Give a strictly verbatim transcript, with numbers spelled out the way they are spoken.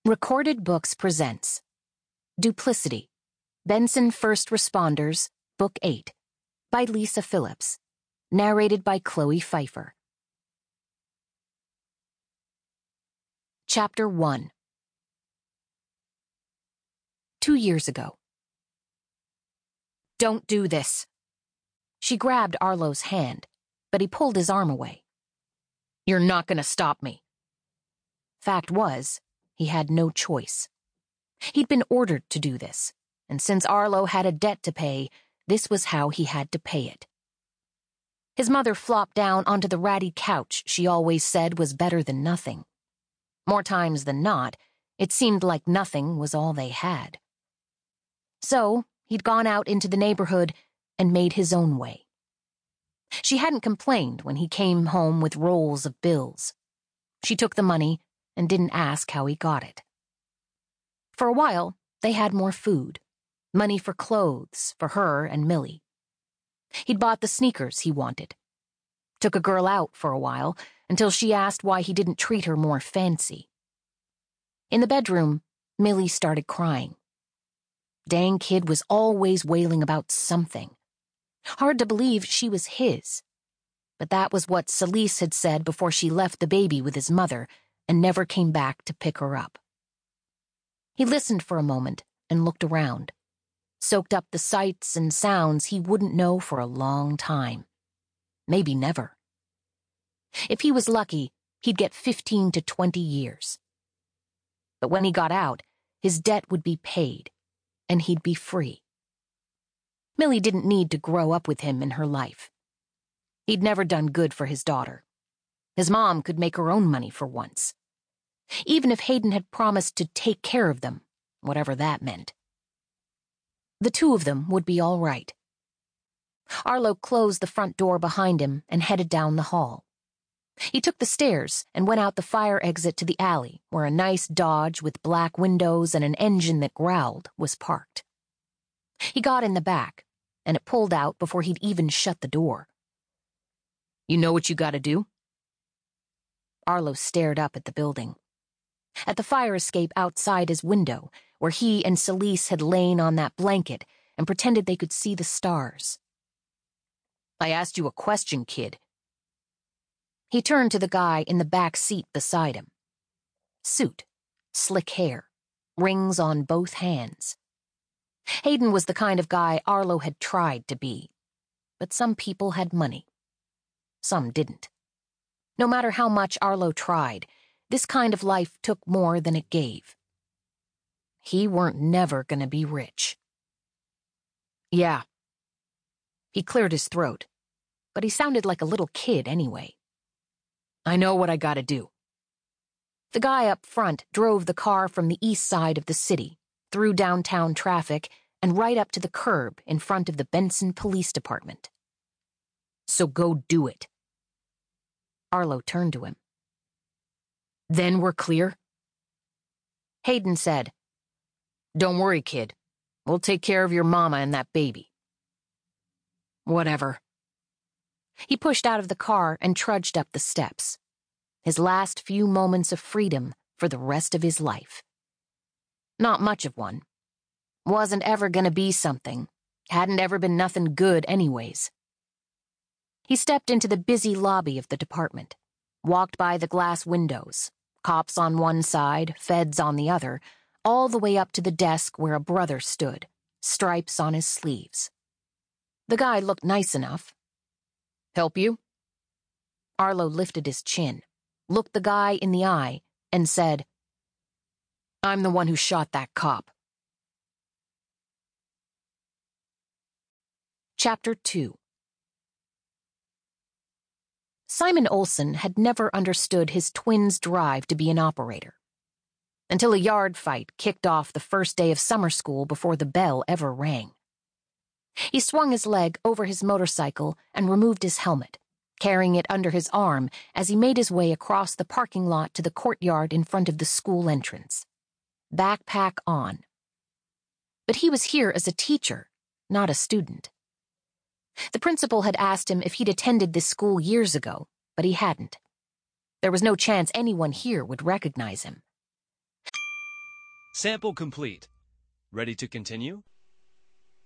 Recorded Books presents Duplicity, Benson First Responders, Book eight, by Lisa Phillips, narrated by Chloe Pfeiffer. Chapter one. Two years ago. Don't do this. She grabbed Arlo's hand, but he pulled his arm away. You're not going to stop me. Fact was, he had no choice. He'd been ordered to do this, and since Arlo had a debt to pay, this was how he had to pay it. His mother flopped down onto the ratty couch she always said was better than nothing. More times than not, it seemed like nothing was all they had. So, he'd gone out into the neighborhood and made his own way. She hadn't complained when he came home with rolls of bills. She took the money and didn't ask how he got it. For a while, they had more food, money for clothes for her and Millie. He'd bought the sneakers he wanted. Took a girl out for a while until she asked why he didn't treat her more fancy. In the bedroom, Millie started crying. Dang kid was always wailing about something. Hard to believe she was his. But that was what Celise had said before she left the baby with his mother and never came back to pick her up. He listened for a moment and looked around, soaked up the sights and sounds he wouldn't know for a long time. Maybe never. If he was lucky, he'd get fifteen to twenty years. But when he got out, his debt would be paid, and he'd be free. Millie didn't need to grow up with him in her life. He'd never done good for his daughter. His mom could make her own money for once. Even if Hayden had promised to take care of them, whatever that meant. The two of them would be all right. Arlo closed the front door behind him and headed down the hall. He took the stairs and went out the fire exit to the alley, where a nice Dodge with black windows and an engine that growled was parked. He got in the back, and it pulled out before he'd even shut the door. You know what you gotta do? Arlo stared up at the building. At the fire escape outside his window, where he and Celise had lain on that blanket and pretended they could see the stars. I asked you a question, kid. He turned to the guy in the back seat beside him. Suit, slick hair, rings on both hands. Hayden was the kind of guy Arlo had tried to be, but some people had money. Some didn't. No matter how much Arlo tried, this kind of life took more than it gave. He weren't never gonna be rich. Yeah. He cleared his throat, but he sounded like a little kid anyway. I know what I gotta do. The guy up front drove the car from the east side of the city, through downtown traffic, and right up to the curb in front of the Benson Police Department. So go do it. Arlo turned to him. Then we're clear? Hayden said, Don't worry, kid. We'll take care of your mama and that baby. Whatever. He pushed out of the car and trudged up the steps. His last few moments of freedom for the rest of his life. Not much of one. Wasn't ever gonna be something. Hadn't ever been nothing good anyways. He stepped into the busy lobby of the department, walked by the glass windows, cops on one side, feds on the other, all the way up to the desk where a brother stood, stripes on his sleeves. The guy looked nice enough. Help you? Arlo lifted his chin, looked the guy in the eye, and said, I'm the one who shot that cop. Chapter two. Simon Olson had never understood his twin's drive to be an operator, until a yard fight kicked off the first day of summer school before the bell ever rang. He swung his leg over his motorcycle and removed his helmet, carrying it under his arm as he made his way across the parking lot to the courtyard in front of the school entrance. Backpack on. But he was here as a teacher, not a student. The principal had asked him if he'd attended this school years ago, but he hadn't. There was no chance anyone here would recognize him. Sample complete. Ready to continue?